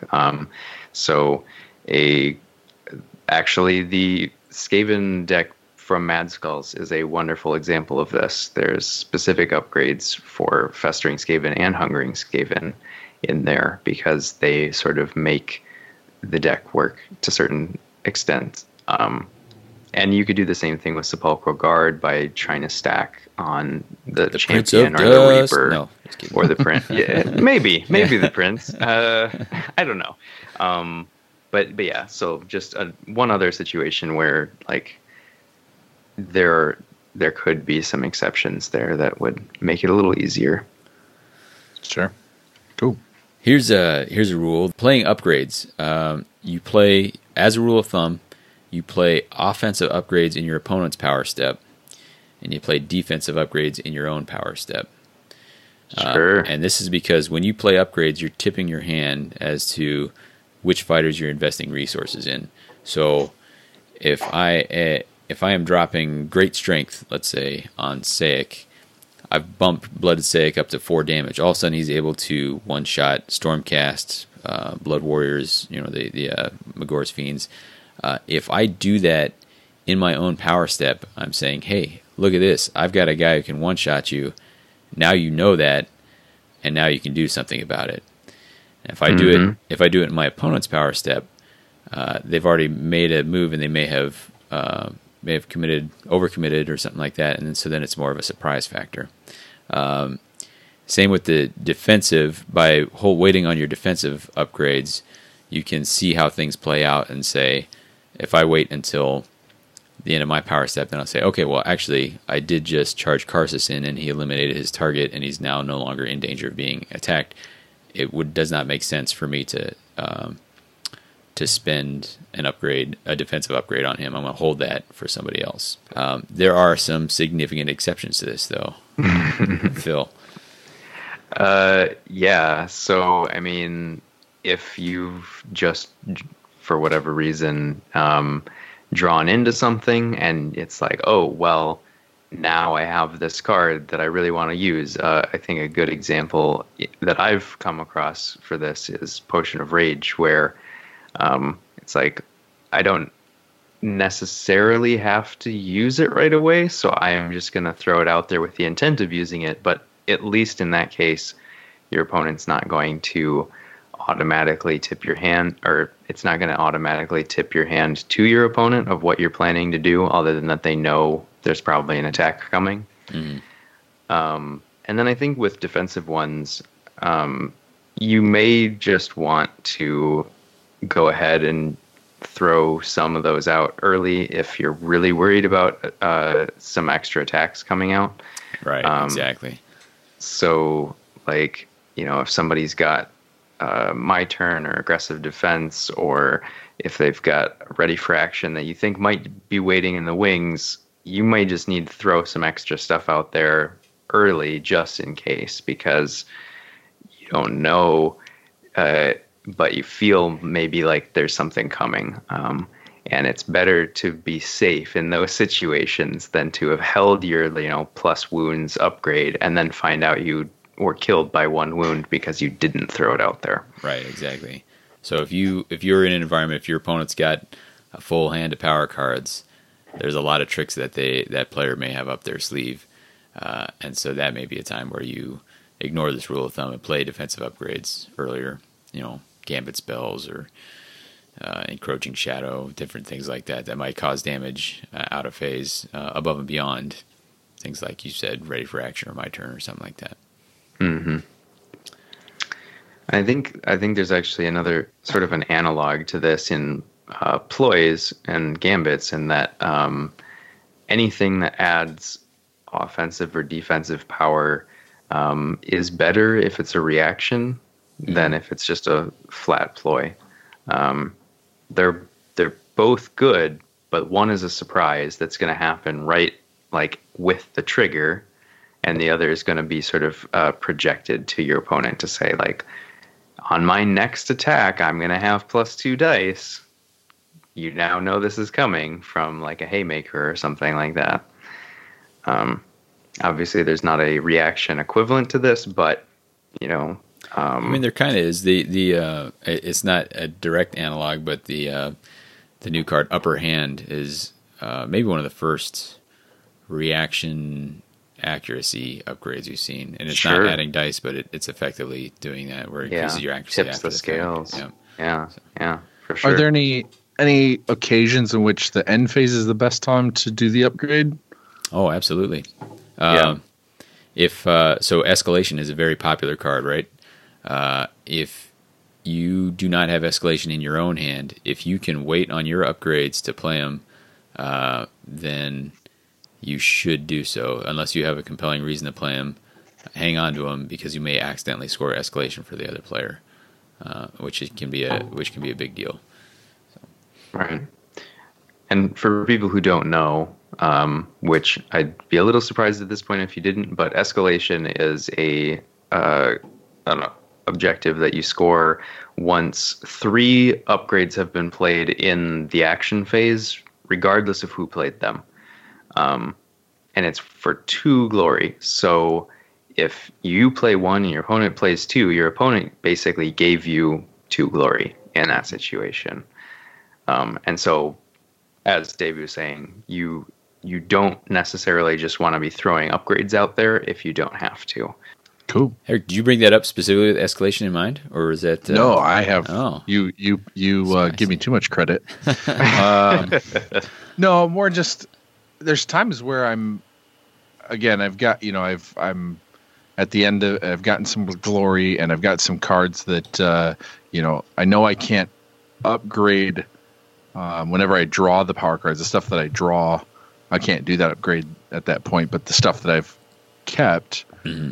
Actually, the Skaven deck from Mad Skulls is a wonderful example of this. There's specific upgrades for Festering Skaven and Hungering Skaven in there, because they sort of make the deck work to a certain extent. And you could do the same thing with Sepulchral Guard by trying to stack on the Prince of champion or the Dust. Reaper. No, just kidding. Or the Prince. Yeah, maybe the Prince. I don't know. But yeah, so just one other situation where like there could be some exceptions there that would make it a little easier. Sure. Cool. Here's a rule. Playing upgrades. You play, as a rule of thumb, you play offensive upgrades in your opponent's power step, and you play defensive upgrades in your own power step. Sure. And this is because when you play upgrades, you're tipping your hand as to which fighters you're investing resources in. So if I am dropping great strength, let's say, on Saïx, I've bumped Blooded Saïx up to 4 damage. All of a sudden, he's able to one-shot Stormcast, Blood Warriors, the Magor's Fiends. If I do that in my own power step, I'm saying, hey, look at this. I've got a guy who can one-shot you. Now you know that, and now you can do something about it. And if I do it in my opponent's power step, they've already made a move, and they may have overcommitted or something like that, and so then it's more of a surprise factor. Same with the defensive. By waiting on your defensive upgrades, you can see how things play out and say, if I wait until the end of my power step, then I'll say, okay, well, actually, I did just charge Karsus in, and he eliminated his target, and he's now no longer in danger of being attacked. It does not make sense for me to spend a defensive upgrade on him. I'm going to hold that for somebody else. There are some significant exceptions to this, though. Phil. Yeah. So, I mean, if you've just, for whatever reason, drawn into something and it's like, oh, well, now I have this card that I really want to use. I think a good example that I've come across for this is Potion of Rage, where it's like I don't necessarily have to use it right away, so I am just going to throw it out there with the intent of using it. But at least in that case, your opponent's not going to automatically tip your hand, or it's not going to automatically tip your hand to your opponent of what you're planning to do, other than that they know there's probably an attack coming. And then I think with defensive ones, you may just want to go ahead and throw some of those out early if you're really worried about some extra attacks coming out. Right, exactly. So, like, if somebody's got my turn or aggressive defense, or if they've got ready for action that you think might be waiting in the wings, you might just need to throw some extra stuff out there early just in case, because you don't know, but you feel maybe like there's something coming. And it's better to be safe in those situations than to have held your, plus wounds upgrade and then find out you were killed by 1 wound because you didn't throw it out there. Right, exactly. So if you're in an environment, if your opponent's got a full hand of power cards, there's a lot of tricks that that player may have up their sleeve, and so that may be a time where you ignore this rule of thumb and play defensive upgrades earlier. Gambit spells or encroaching shadow, different things like that might cause damage out of phase, above and beyond things like you said, ready for action or my turn or something like that. Mm-hmm. I think there's actually another sort of an analog to this in ploys and gambits, in that anything that adds offensive or defensive power is better if it's a reaction than if it's just a flat ploy. They're both good, but one is a surprise that's going to happen right like with the trigger, and the other is going to be sort of projected to your opponent to say, like, on my next attack, I'm going to have +2 dice. You now know this is coming from like a haymaker or something like that. Obviously, there's not a reaction equivalent to this, but I mean, there kind of is. It's not a direct analog, but the new card Upper Hand is maybe one of the first reaction accuracy upgrades you've seen, and it's not adding dice, but it's effectively doing that, where it increases your accuracy. Tips after the scales. Fact. Yeah, for sure. Are there any any occasions in which the end phase is the best time to do the upgrade? Oh, absolutely. Yeah. So escalation is a very popular card, right? If you do not have escalation in your own hand, if you can wait on your upgrades to play them, then you should do so, unless you have a compelling reason to play them. Hang on to them because you may accidentally score escalation for the other player, which can be a big deal. Right. And for people who don't know, which I'd be a little surprised at this point if you didn't, but escalation is a objective that you score once 3 upgrades have been played in the action phase, regardless of who played them. And it's for 2 glory. So if you play 1 and your opponent plays 2, your opponent basically gave you 2 glory in that situation. And so, as Dave was saying, you don't necessarily just want to be throwing upgrades out there if you don't have to. Cool. Eric, did you bring that up specifically with escalation in mind, or is that? No, I have. Oh, you give me too much credit. No, more just there's times where I'm at the end of, I've gotten some glory and I've got some cards that I know I can't upgrade whenever I draw the power cards. The stuff that I draw, I can't do that upgrade at that point. But the stuff that I've kept,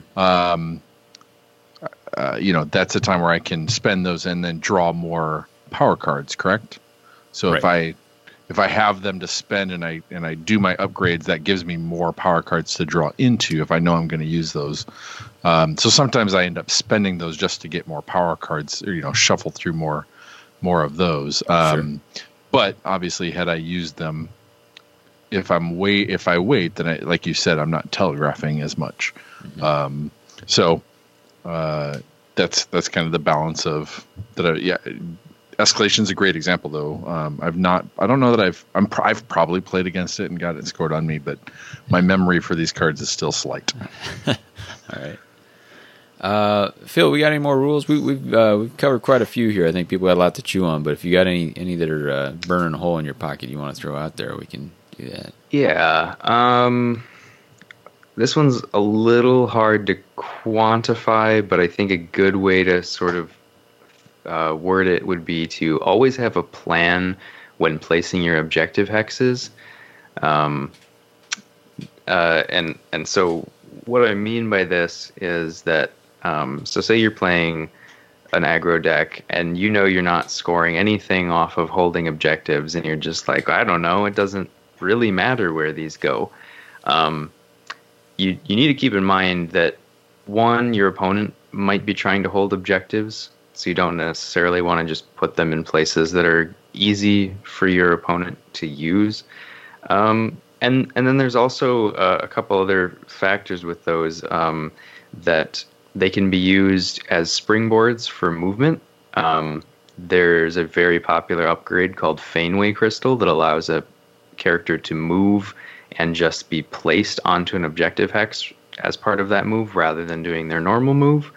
that's a time where I can spend those and then draw more power cards. Correct. So right. if I have them to spend and I do my upgrades, that gives me more power cards to draw into if I know I'm going to use those. So sometimes I end up spending those just to get more power cards, or shuffle through more of those. Sure. But obviously, had I used them, if I wait, then like you said, I'm not telegraphing as much. Mm-hmm. So that's kind of the balance of that. Escalation's a great example, though. I don't know that I've probably played against it and got it scored on me, but my memory for these cards is still slight. All right. Phil, we got any more rules? We've covered quite a few here. I think people had a lot to chew on, but if you got any that are burning a hole in your pocket you want to throw out there, we can do that. Yeah. This one's a little hard to quantify, but I think a good way to sort of word it would be to always have a plan when placing your objective hexes. And so what I mean by this is that, so say you're playing an aggro deck and you're not scoring anything off of holding objectives, and you're just like, I don't know, it doesn't really matter where these go. You need to keep in mind that, one, your opponent might be trying to hold objectives, so you don't necessarily want to just put them in places that are easy for your opponent to use. And then there's also a couple other factors with those, that they can be used as springboards for movement. There's a very popular upgrade called Feinway Crystal that allows a character to move and just be placed onto an objective hex as part of that move rather than doing their normal move.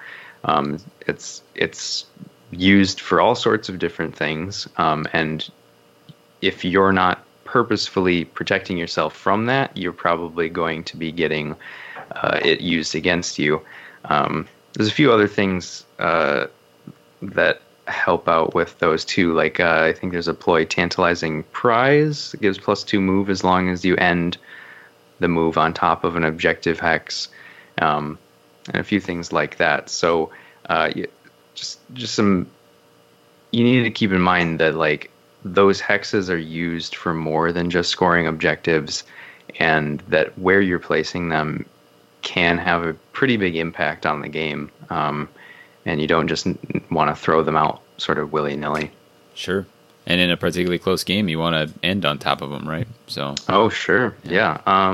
It's used for all sorts of different things, and if you're not purposefully protecting yourself from that, you're probably going to be getting it used against you. There's a few other things that help out with those too. Like I think there's a ploy, Tantalizing Prize. It gives +2 move as long as you end the move on top of an objective hex, and a few things like that. So just some. You need to keep in mind that like those hexes are used for more than just scoring objectives, and that where you're placing them can have a pretty big impact on the game. And you don't just want to throw them out sort of willy-nilly. Sure. And in a particularly close game, you want to end on top of them, right? So. Oh, sure. Yeah.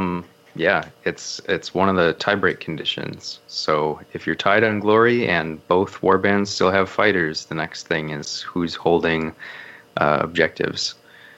It's one of the tiebreak conditions. So if you're tied on glory and both warbands still have fighters, the next thing is who's holding objectives.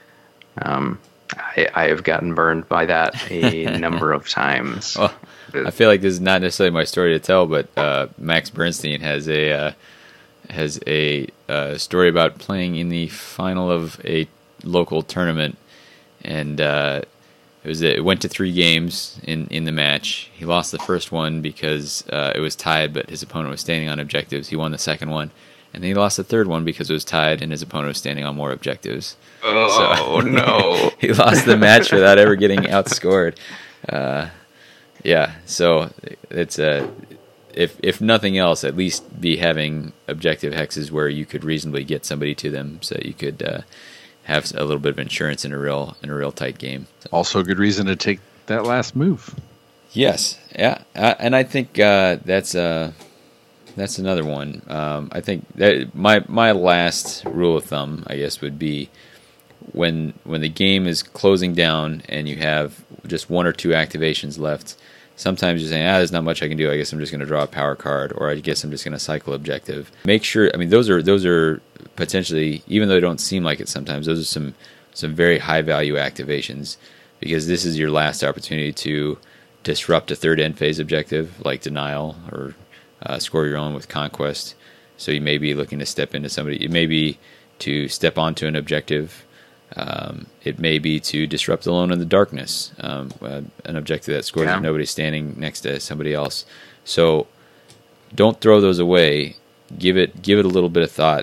I have gotten burned by that a number of times. Well, I feel like this is not necessarily my story to tell, but Max Bernstein has a story about playing in the final of a local tournament, and it went to 3 games in the match. He lost the first one because it was tied, but his opponent was standing on objectives. He won the second one, and then he lost the third one because it was tied, and his opponent was standing on more objectives. Oh, no. He lost the match without ever getting outscored. Yeah, so it's if nothing else, at least be having objective hexes where you could reasonably get somebody to them, so you could have a little bit of insurance in a real tight game. So. Also, a good reason to take that last move. Yes, yeah, and I think that's another one. I think that my last rule of thumb, I guess, would be when the game is closing down and you have just 1 or 2 activations left. Sometimes you're saying, there's not much I can do. I guess I'm just going to draw a power card, or I guess I'm just going to cycle objective. Make sure. I mean, those are potentially, even though they don't seem like it sometimes, those are some very high value activations, because this is your last opportunity to disrupt a third end phase objective like denial, or score your own with conquest. So you may be looking to step into somebody. It may be to step onto an objective. It may be to disrupt Alone in the Darkness, an objective that scores if nobody's standing next to somebody else. So don't throw those away. Give it a little bit of thought.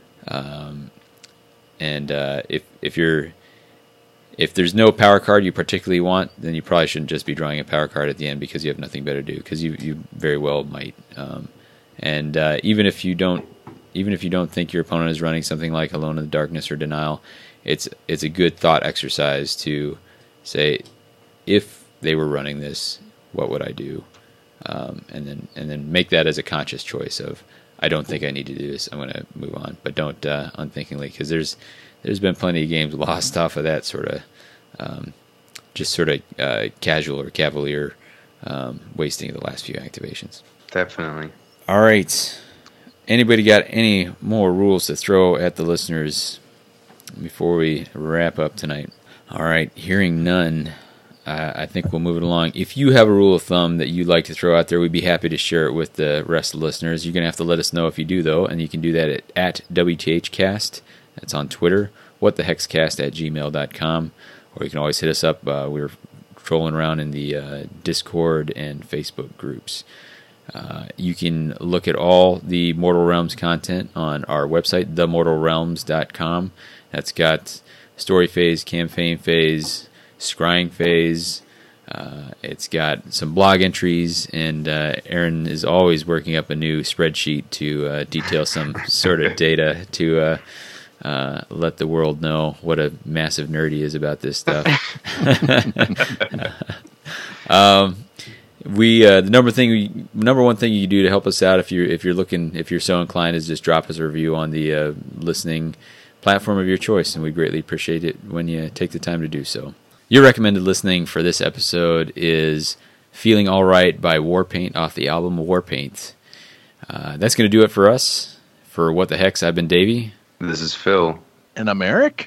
And if there's no power card you particularly want, then you probably shouldn't just be drawing a power card at the end because you have nothing better to do, because you very well might. And even if you don't think your opponent is running something like Alone in the Darkness or Denial, it's a good thought exercise to say, if they were running this, what would I do? And then make that as a conscious choice of, I don't think I need to do this, I'm going to move on. But don't unthinkingly, because there's been plenty of games lost off of that sort of casual or cavalier wasting of the last few activations. Definitely. All right. Anybody got any more rules to throw at the listeners before we wrap up tonight? All right. Hearing none, I think we'll move it along. If you have a rule of thumb that you'd like to throw out there, we'd be happy to share it with the rest of the listeners. You're going to have to let us know if you do, though, and you can do that at WTHcast. That's on Twitter, whatthehexcast@gmail.com, or you can always hit us up. We're trolling around in the Discord and Facebook groups. You can look at all the Mortal Realms content on our website, themortalrealms.com. That's got story phase, campaign phase, scrying phase. It's got some blog entries, and Aaron is always working up a new spreadsheet to detail some sort of data to let the world know what a massive nerd he is about this stuff. The number one thing you can do to help us out, if you're so inclined, is just drop us a review on the listening platform of your choice, and we greatly appreciate it when you take the time to do so. Your recommended listening for this episode is "Feeling All Right" by Warpaint off the album Warpaint. That's going to do it for us. For What the Hex, I've been Davey. This is Phil. And I'm Eric.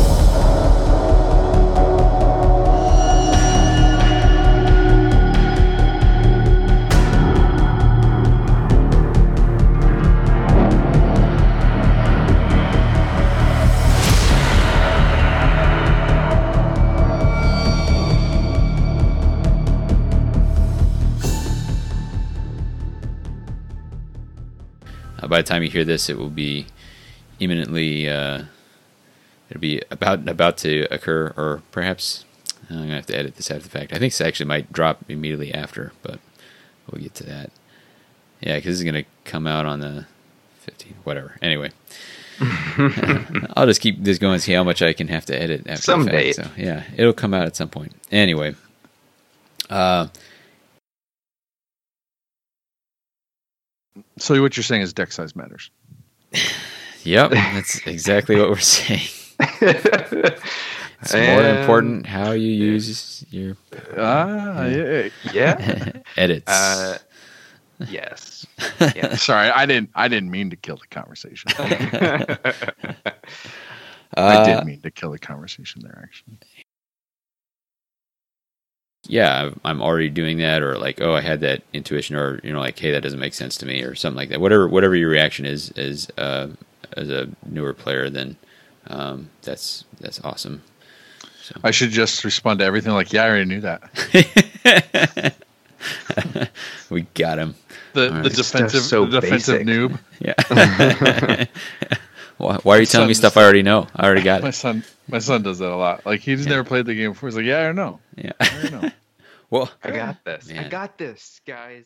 By the time you hear this, it will be imminently. It'll be about to occur, or perhaps I'm gonna have to edit this after the fact. I think this actually might drop immediately after, but we'll get to that. Yeah, because this is gonna come out on the 15th. Whatever. Anyway, I'll just keep this going and see how much I can have to edit after someday. The fact. So yeah, it'll come out at some point. Anyway. So what you're saying is deck size matters. Yep, that's exactly what we're saying. It's more important how you use your edits. Yes. Sorry, I didn't mean to kill the conversation. I did mean to kill the conversation there, actually. Yeah, I'm already doing that, or like, oh, I had that intuition, or like, hey, that doesn't make sense to me, or something like that. Whatever your reaction is as a newer player, then That's awesome. So. I should just respond to everything like, yeah, I already knew that. We got him. The defensive noob. Yeah. Why are you telling me stuff I already know? I already got it. My son does that a lot. Like he's never played the game before. He's like, yeah, I don't know. Yeah. I already know. Well, I got this. Man. I got this, guys.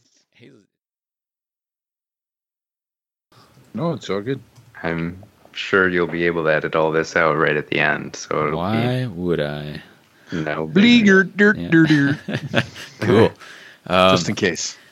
No, it's all good. I'm sure you'll be able to edit all this out right at the end. So it'll why would I? No. Bleeger, dirt. Cool. Just in case.